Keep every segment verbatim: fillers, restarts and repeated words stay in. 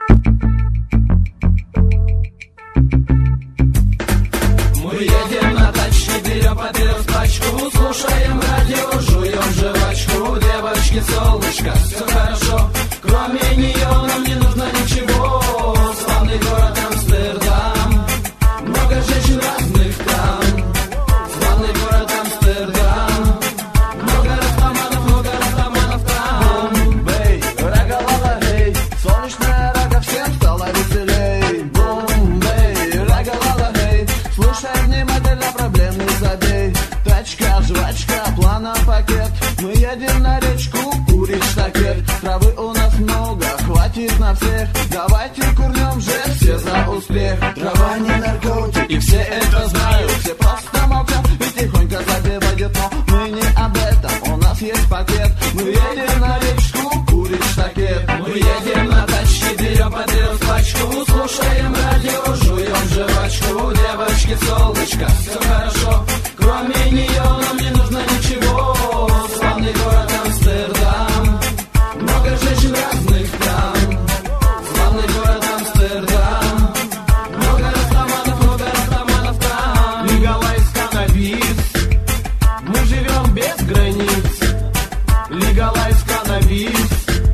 Мы едем на тачке, берем папирос пачку, слушаем радио, жуем жвачку. Девочки, солнышко, все хорошо, кроме нее нам не нужно ничего. Славный город Амстердам, много женщин разных там. Славный город Амстердам, много растаманов, много растаманов там. Бэй, рага-лала, эй, солнечная рага, всем стало веселей. Бум, бэй, рага-лала, эй, слушай внимательно, проблем не забей. Тачка, жвачка, плана пакет, мы едем на речку курить штакет. Травы у нас много, хватит на всех, давайте курнем же все за успех. Трава не наркотик, и все это знают, все просто молчат и тихонько запивают, но мы не об этом, у нас есть пакет. Мы едем на речку курить штакет. Мы едем на тачке, берем папирос пачку, слушаем радио, жуем жвачку. Девочки, солнышко, все хорошо, кроме нее нам не нужно ничего. Славный город Амстердам, много женщин разных там. Славный город Амстердам, много растаманов, много растаманов там. Легалайз каннабис, мы живем без границ. Легалайз каннабис,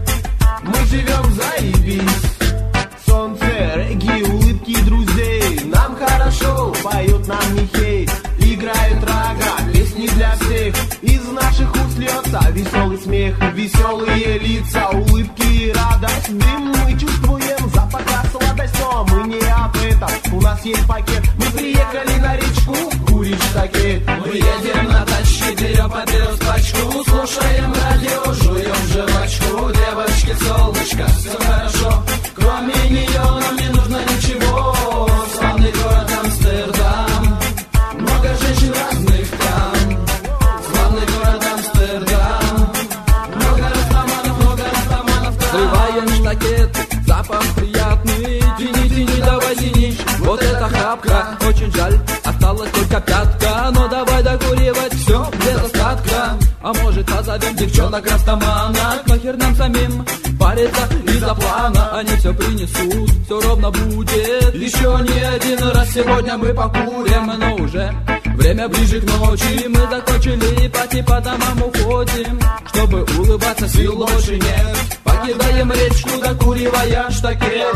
мы живем заебись. Солнце, регги, улыбки друзей, нам хорошо, поют нам не хейт. Играют рага, песни для всех, из наших уст льется веселый смех. Веселые лица, улыбки и радость, дым мы чувствуем, запаха сладость. Но мы не об этом, у нас есть пакет. Мы приехали на речку курить штакет. Мы едем на тачке, берем папирос пачку, слушаем радио, жуем жвачку. Девочки, солнышко, все хорошо, кроме нее нам не нужно ничего. Славный город Амстердам, много женщин разных там. Славный город Амстердам, много растаманов, много растаманов там. Срываем штакет, запах приятный, тяни, тяни, давай тяни. Вот это хапка, очень жаль, осталась только пятка. Но давай докуривать все без остатка. А может позовем девчонок растаманок, нахер нам самим париться из-за плана. Они все принесут, все ровно будет. Еще не один раз сегодня мы покурим, но уже время ближе к ночи. Мы закончили пати, по домам уходим, чтобы улыбаться сил больше нет. Покидаем речку, докуривая штакет.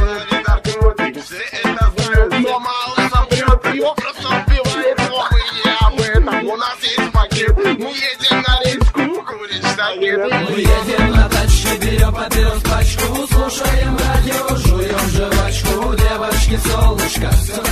Все это знают, но мало собрет, его просто убивает, но мы не об этом, у нас есть пакет. Мы едем на речку курить штакет. Мы едем на тачке, берем папирос пачку, слушаем радио, жуем жвачку. Девочки, солнышко, все